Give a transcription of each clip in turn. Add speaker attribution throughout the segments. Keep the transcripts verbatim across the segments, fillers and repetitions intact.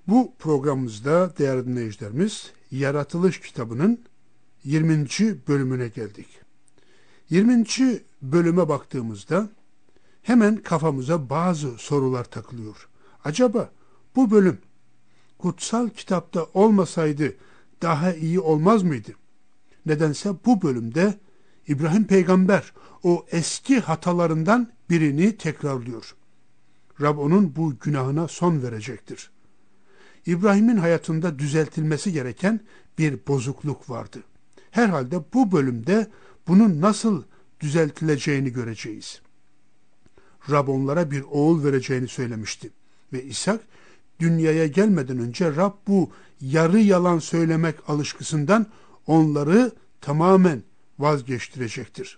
Speaker 1: Bu programımızda değerli dinleyicilerimiz Yaratılış kitabının yirminci bölümüne geldik. yirminci bölüme baktığımızda hemen kafamıza bazı sorular takılıyor. Acaba bu bölüm kutsal kitapta olmasaydı daha iyi olmaz mıydı? Nedense bu bölümde İbrahim peygamber o eski hatalarından birini tekrarlıyor. Rab onun bu günahına son verecektir. İbrahim'in hayatında düzeltilmesi gereken bir bozukluk vardı. Herhalde bu bölümde bunun nasıl düzeltileceğini göreceğiz. Rab onlara bir oğul vereceğini söylemişti. Ve İshak dünyaya gelmeden önce Rab bu yarı yalan söylemek alışkısından onları tamamen vazgeçtirecektir.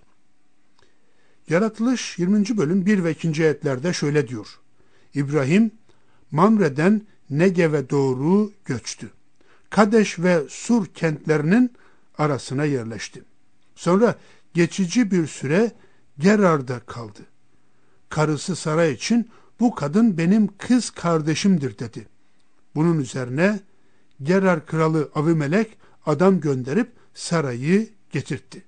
Speaker 1: Yaratılış yirminci bölüm bir ve ikinci ayetlerde şöyle diyor. İbrahim Mamre'den Negev'e doğru göçtü. Kadeş ve Sur kentlerinin arasına yerleşti. Sonra geçici bir süre Gerar'da kaldı. Karısı Saray için bu kadın benim kız kardeşimdir dedi. Bunun üzerine Gerar kralı Avimelek adam gönderip Saray'ı getirtti.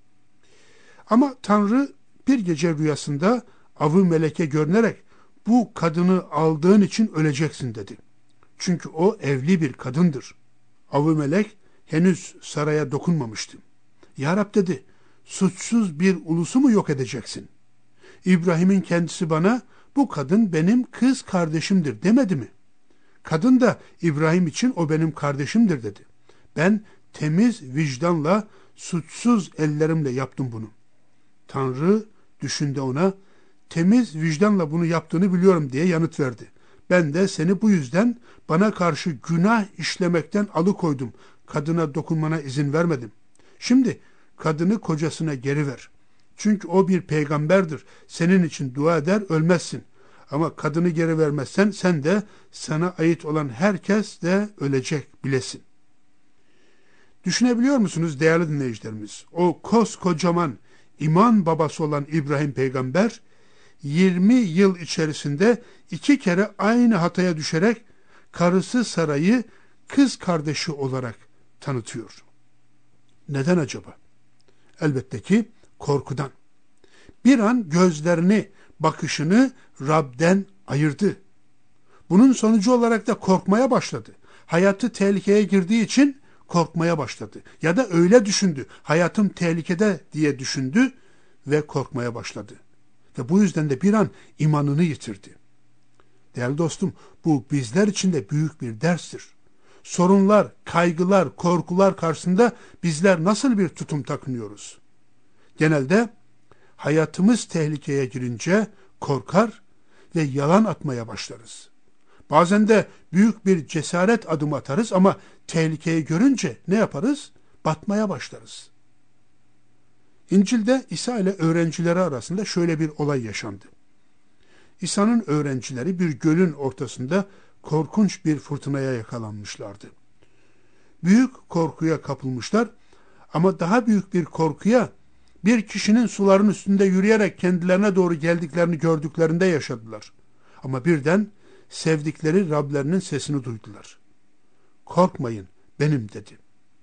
Speaker 1: Ama Tanrı bir gece rüyasında Avimelek'e görünerek bu kadını aldığın için öleceksin dedi. Çünkü o evli bir kadındır. Avimelek henüz saraya dokunmamıştı. Ya Rab dedi, suçsuz bir ulusu mu yok edeceksin? İbrahim'in kendisi bana bu kadın benim kız kardeşimdir demedi mi? Kadın da İbrahim için o benim kardeşimdir dedi. Ben temiz vicdanla, suçsuz ellerimle yaptım bunu. Tanrı düşünde ona, temiz vicdanla bunu yaptığını biliyorum diye yanıt verdi. Ben de seni bu yüzden bana karşı günah işlemekten alıkoydum. Kadına dokunmana izin vermedim. Şimdi kadını kocasına geri ver. Çünkü o bir peygamberdir. Senin için dua eder, ölmezsin. Ama kadını geri vermezsen sen de sana ait olan herkes de ölecek bilesin. Düşünebiliyor musunuz değerli dinleyicilerimiz? O koskocaman iman babası olan İbrahim peygamber yirmi yıl içerisinde iki kere aynı hataya düşerek karısı Saray'ı kız kardeşi olarak tanıtıyor. Neden acaba? Elbette ki korkudan. Bir an gözlerini, bakışını Rab'den ayırdı. Bunun sonucu olarak da korkmaya başladı. Hayatı tehlikeye girdiği için korkmaya başladı. Ya da öyle düşündü. Hayatım tehlikede diye düşündü ve korkmaya başladı. Ve bu yüzden de bir an imanını yitirdi. Değerli dostum, bu bizler için de büyük bir derstir. Sorunlar, kaygılar, korkular karşısında bizler nasıl bir tutum takınıyoruz? Genelde hayatımız tehlikeye girince korkar ve yalan atmaya başlarız. Bazen de büyük bir cesaret adımı atarız ama tehlikeyi görünce ne yaparız? Batmaya başlarız. İncil'de İsa ile öğrencileri arasında şöyle bir olay yaşandı. İsa'nın öğrencileri bir gölün ortasında korkunç bir fırtınaya yakalanmışlardı. Büyük korkuya kapılmışlar ama daha büyük bir korkuya bir kişinin suların üstünde yürüyerek kendilerine doğru geldiklerini gördüklerinde yaşadılar. Ama birden sevdikleri Rablerinin sesini duydular. Korkmayın benim dedi.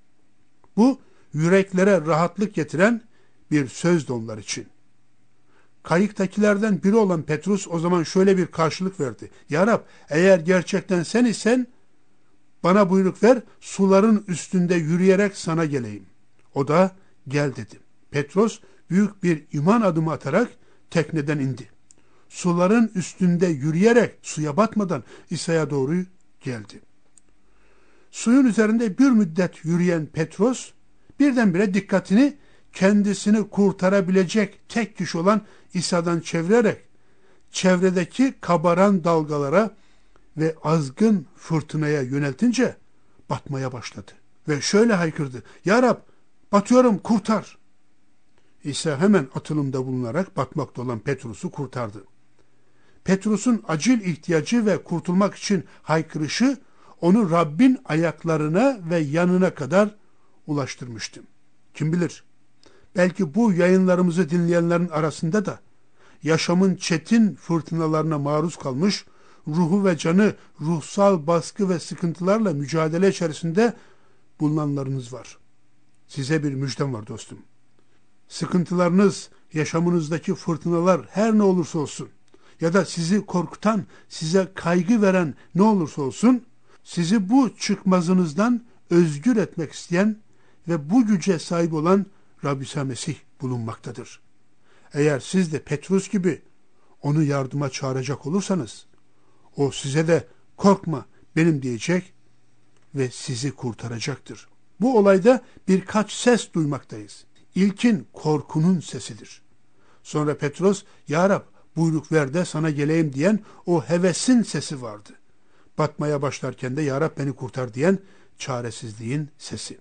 Speaker 1: Bu yüreklere rahatlık getiren bir sözdü onlar için. Kayıktakilerden biri olan Petrus o zaman şöyle bir karşılık verdi. Ya Rab, eğer gerçekten sen isen bana buyruk ver, suların üstünde yürüyerek sana geleyim. O da gel dedi. Petrus büyük bir iman adımı atarak tekneden indi. Suların üstünde yürüyerek suya batmadan İsa'ya doğru geldi. Suyun üzerinde bir müddet yürüyen Petrus birdenbire dikkatini kendisini kurtarabilecek tek kişi olan İsa'dan çevirerek çevredeki kabaran dalgalara ve azgın fırtınaya yöneltince batmaya başladı. Ve şöyle haykırdı. Ya Rab, batıyorum, kurtar. İsa hemen atılımda bulunarak batmakta olan Petrus'u kurtardı. Petrus'un acil ihtiyacı ve kurtulmak için haykırışı onu Rabbin ayaklarına ve yanına kadar ulaştırmıştı. Kim bilir, belki bu yayınlarımızı dinleyenlerin arasında da yaşamın çetin fırtınalarına maruz kalmış, ruhu ve canı ruhsal baskı ve sıkıntılarla mücadele içerisinde bulunanlarınız var. Size bir müjdem var dostum. Sıkıntılarınız, yaşamınızdaki fırtınalar her ne olursa olsun ya da sizi korkutan, size kaygı veren ne olursa olsun, sizi bu çıkmazınızdan özgür etmek isteyen ve bu güce sahip olan Rabbi İsa Mesih bulunmaktadır. Eğer siz de Petrus gibi onu yardıma çağıracak olursanız, o size de korkma benim diyecek ve sizi kurtaracaktır. Bu olayda birkaç ses duymaktayız. İlkin korkunun sesidir. Sonra Petrus, Ya Rab buyruk ver de sana geleyim diyen o hevesin sesi vardı. Batmaya başlarken de Ya Rab beni kurtar diyen çaresizliğin sesi.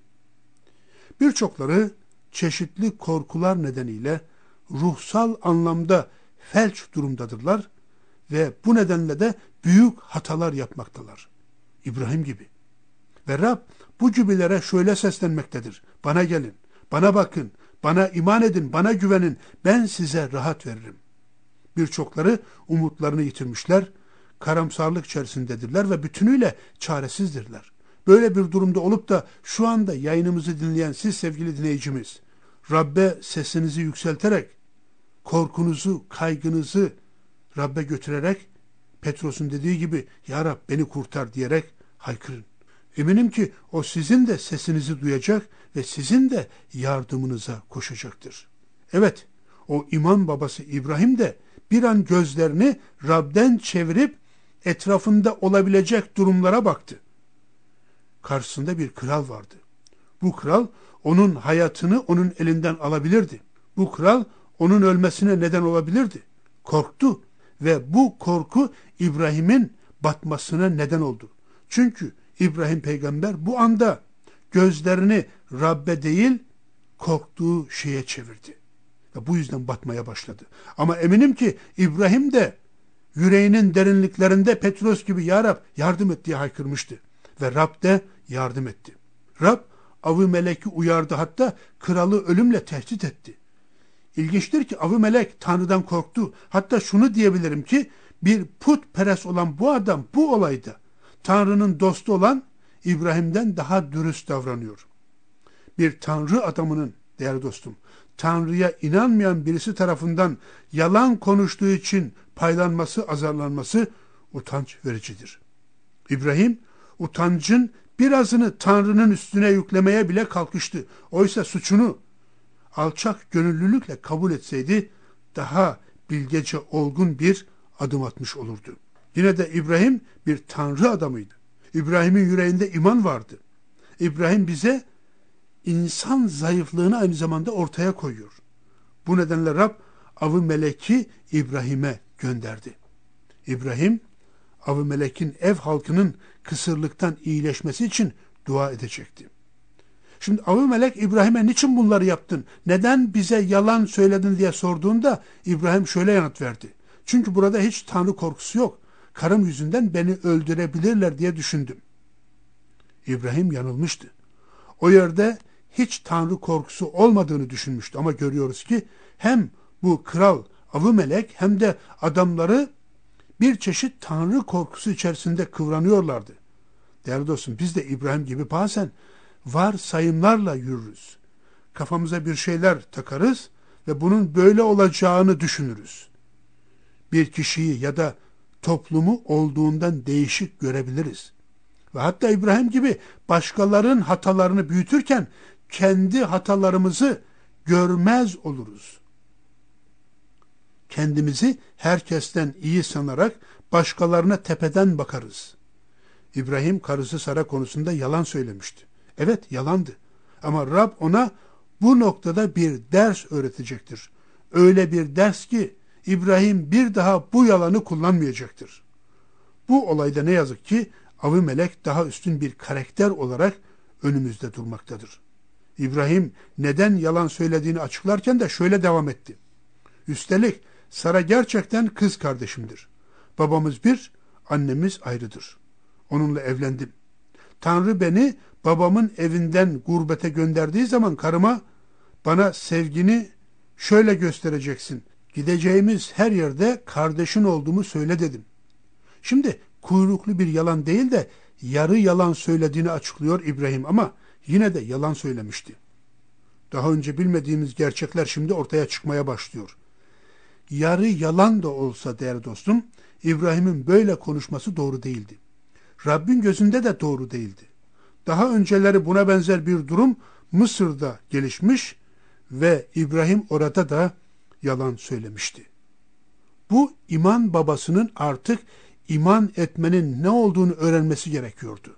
Speaker 1: Birçokları çeşitli korkular nedeniyle ruhsal anlamda felç durumdadırlar ve bu nedenle de büyük hatalar yapmaktalar. İbrahim gibi. Ve Rab bu gibilere şöyle seslenmektedir. Bana gelin, bana bakın, bana iman edin, bana güvenin, ben size rahat veririm. Birçokları umutlarını yitirmişler, karamsarlık içerisindedirler ve bütünüyle çaresizdirler. Böyle bir durumda olup da şu anda yayınımızı dinleyen siz sevgili dinleyicimiz, Rabbe sesinizi yükselterek, korkunuzu, kaygınızı Rabbe götürerek, Petros'un dediği gibi Ya Rab beni kurtar diyerek haykırın. Eminim ki o sizin de sesinizi duyacak ve sizin de yardımınıza koşacaktır. Evet, o iman babası İbrahim de bir an gözlerini Rab'den çevirip etrafında olabilecek durumlara baktı. Karşısında bir kral vardı. Bu kral onun hayatını onun elinden alabilirdi. Bu kral onun ölmesine neden olabilirdi. Korktu ve bu korku İbrahim'in batmasına neden oldu. Çünkü İbrahim peygamber bu anda gözlerini Rabbe değil korktuğu şeye çevirdi. Ve bu yüzden batmaya başladı. Ama eminim ki İbrahim de yüreğinin derinliklerinde Petros gibi Ya Rab yardım et diye haykırmıştı. Ve Rab de yardım etti. Rab avı meleki uyardı, hatta kralı ölümle tehdit etti. İlginçtir ki avı melek Tanrı'dan korktu. Hatta şunu diyebilirim ki bir putperest olan bu adam bu olayda Tanrı'nın dostu olan İbrahim'den daha dürüst davranıyor. Bir Tanrı adamının, değerli dostum, Tanrı'ya inanmayan birisi tarafından yalan konuştuğu için paylanması, azarlanması utanç vericidir. İbrahim, utancın birazını Tanrı'nın üstüne yüklemeye bile kalkıştı. Oysa suçunu alçak gönüllülükle kabul etseydi daha bilgece olgun bir adım atmış olurdu. Yine de İbrahim bir Tanrı adamıydı. İbrahim'in yüreğinde iman vardı. İbrahim bize insan zayıflığını aynı zamanda ortaya koyuyor. Bu nedenle Rab avı meleki İbrahim'e gönderdi. İbrahim, avı melekin ev halkının kısırlıktan iyileşmesi için dua edecekti. Şimdi avı melek İbrahim'e niçin bunları yaptın, neden bize yalan söyledin diye sorduğunda İbrahim şöyle yanıt verdi. Çünkü burada hiç Tanrı korkusu yok. Karım yüzünden beni öldürebilirler diye düşündüm. İbrahim yanılmıştı. O yerde hiç Tanrı korkusu olmadığını düşünmüştü ama görüyoruz ki hem bu kral avı melek hem de adamları bir çeşit Tanrı korkusu içerisinde kıvranıyorlardı. Değerli dostum, biz de İbrahim gibi bazen varsayımlarla yürürüz. Kafamıza bir şeyler takarız ve bunun böyle olacağını düşünürüz. Bir kişiyi ya da toplumu olduğundan değişik görebiliriz. Ve hatta İbrahim gibi başkalarının hatalarını büyütürken kendi hatalarımızı görmez oluruz. Kendimizi herkesten iyi sanarak başkalarına tepeden bakarız. İbrahim karısı Sara konusunda yalan söylemişti. Evet, yalandı. Ama Rab ona bu noktada bir ders öğretecektir. Öyle bir ders ki İbrahim bir daha bu yalanı kullanmayacaktır. Bu olayda ne yazık ki avı melek daha üstün bir karakter olarak önümüzde durmaktadır. İbrahim neden yalan söylediğini açıklarken de şöyle devam etti. Üstelik Sara gerçekten kız kardeşimdir. Babamız bir, annemiz ayrıdır. Onunla evlendim. Tanrı beni babamın evinden gurbete gönderdiği zaman karıma bana sevgini şöyle göstereceksin. Gideceğimiz her yerde kardeşin olduğumu söyle dedim. Şimdi kuyruklu bir yalan değil de yarı yalan söylediğini açıklıyor İbrahim ama yine de yalan söylemişti. Daha önce bilmediğimiz gerçekler şimdi ortaya çıkmaya başlıyor. Yarı yalan da olsa değerli dostum, İbrahim'in böyle konuşması doğru değildi. Rabbin gözünde de doğru değildi. Daha önceleri buna benzer bir durum Mısır'da gelişmiş ve İbrahim orada da yalan söylemişti. Bu iman babasının artık iman etmenin ne olduğunu öğrenmesi gerekiyordu.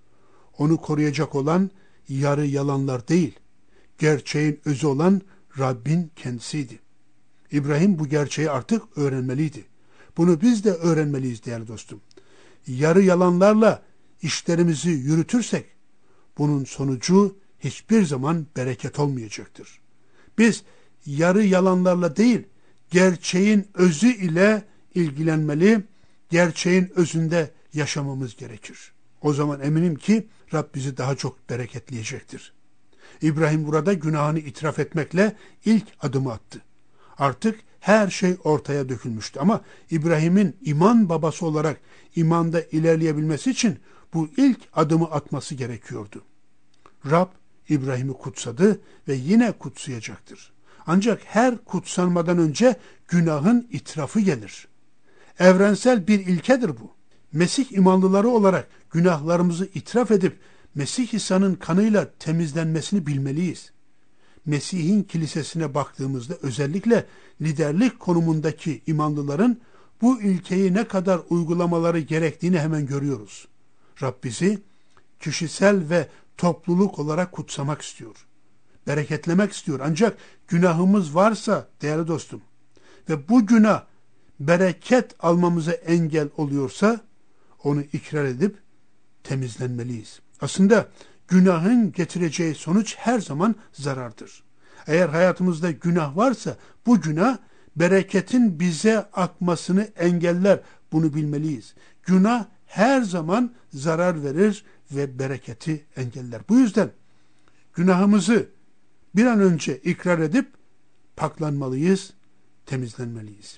Speaker 1: Onu koruyacak olan yarı yalanlar değil, gerçeğin özü olan Rabbin kendisiydi. İbrahim bu gerçeği artık öğrenmeliydi. Bunu biz de öğrenmeliyiz değerli dostum. Yarı yalanlarla işlerimizi yürütürsek, bunun sonucu hiçbir zaman bereket olmayacaktır. Biz yarı yalanlarla değil, gerçeğin özü ile ilgilenmeli, gerçeğin özünde yaşamamız gerekir. O zaman eminim ki Rab bizi daha çok bereketleyecektir. İbrahim burada günahını itiraf etmekle ilk adımı attı. Artık her şey ortaya dökülmüştü ama İbrahim'in iman babası olarak imanda ilerleyebilmesi için bu ilk adımı atması gerekiyordu. Rab İbrahim'i kutsadı ve yine kutsayacaktır. Ancak her kutsanmadan önce günahın itirafı gelir. Evrensel bir ilkedir bu. Mesih imanlıları olarak günahlarımızı itiraf edip Mesih İsa'nın kanıyla temizlenmesini bilmeliyiz. Mesih'in kilisesine baktığımızda özellikle liderlik konumundaki imanlıların bu ilkeyi ne kadar uygulamaları gerektiğini hemen görüyoruz. Rab bizi kişisel ve topluluk olarak kutsamak istiyor. Bereketlemek istiyor. Ancak günahımız varsa değerli dostum ve bu günah bereket almamıza engel oluyorsa onu ikrar edip temizlenmeliyiz. Aslında günahın getireceği sonuç her zaman zarardır. Eğer hayatımızda günah varsa bu günah bereketin bize akmasını engeller. Bunu bilmeliyiz. Günah her zaman zarar verir ve bereketi engeller. Bu yüzden günahımızı bir an önce ikrar edip paklanmalıyız, temizlenmeliyiz.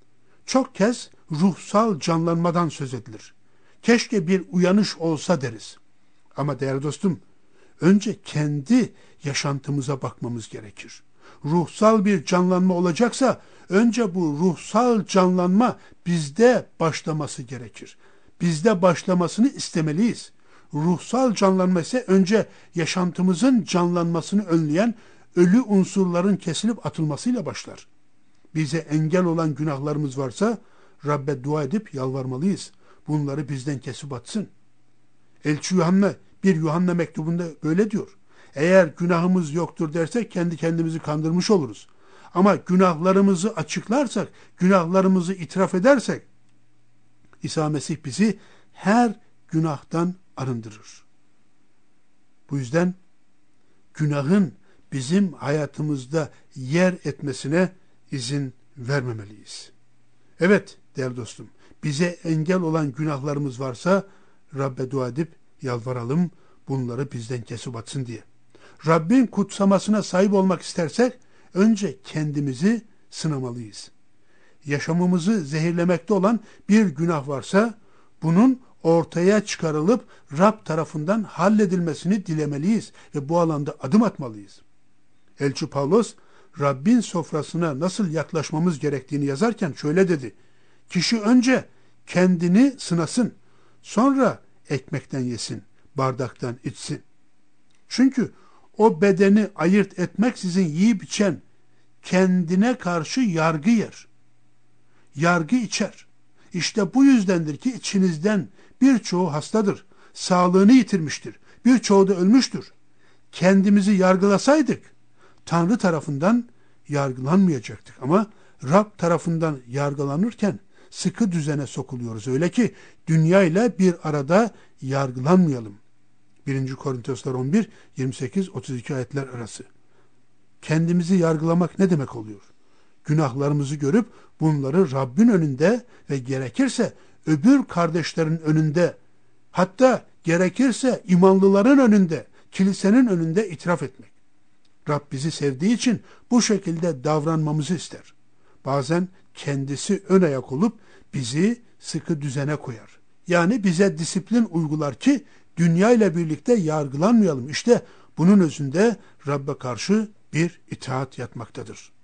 Speaker 1: Çok kez ruhsal canlanmadan söz edilir. Keşke bir uyanış olsa deriz. Ama değerli dostum, önce kendi yaşantımıza bakmamız gerekir. Ruhsal bir canlanma olacaksa önce bu ruhsal canlanma bizde başlaması gerekir. Bizde başlamasını istemeliyiz. Ruhsal canlanma ise önce yaşantımızın canlanmasını önleyen ölü unsurların kesilip atılmasıyla başlar. Bize engel olan günahlarımız varsa Rabbe dua edip yalvarmalıyız. Bunları bizden kesip atsın. Elçi Yuhanna bir Yuhanna mektubunda böyle diyor. Eğer günahımız yoktur dersek kendi kendimizi kandırmış oluruz. Ama günahlarımızı açıklarsak, günahlarımızı itiraf edersek İsa Mesih bizi her günahtan arındırır. Bu yüzden günahın bizim hayatımızda yer etmesine izin vermemeliyiz. Evet değerli dostum, bize engel olan günahlarımız varsa Rabbe dua edip yalvaralım, bunları bizden kesip atsın diye. Rabbin kutsamasına sahip olmak istersek önce kendimizi sınamalıyız. Yaşamımızı zehirlemekte olan bir günah varsa bunun ortaya çıkarılıp Rab tarafından halledilmesini dilemeliyiz ve bu alanda adım atmalıyız. Elçi Pavlos Rabbin sofrasına nasıl yaklaşmamız gerektiğini yazarken şöyle dedi. Kişi önce kendini sınasın, sonra ekmekten yesin, bardaktan içsin. Çünkü o bedeni ayırt etmeksizin yiyip içen kendine karşı yargı yer. Yargı içer. İşte bu yüzdendir ki içinizden birçoğu hastadır, sağlığını yitirmiştir, birçoğu da ölmüştür. Kendimizi yargılasaydık, Tanrı tarafından yargılanmayacaktık ama Rab tarafından yargılanırken sıkı düzene sokuluyoruz. Öyle ki dünya ile bir arada yargılanmayalım. birinci Korintoslar on bir yirmi sekiz otuz iki ayetler arası. Kendimizi yargılamak ne demek oluyor? Günahlarımızı görüp bunları Rabbin önünde ve gerekirse öbür kardeşlerin önünde, hatta gerekirse imanlıların önünde, kilisenin önünde itiraf etmek. Rab bizi sevdiği için bu şekilde davranmamızı ister. Bazen kendisi ön ayak olup bizi sıkı düzene koyar. Yani bize disiplin uygular ki dünya ile birlikte yargılanmayalım. İşte bunun özünde Rabbe karşı bir itaat yatmaktadır.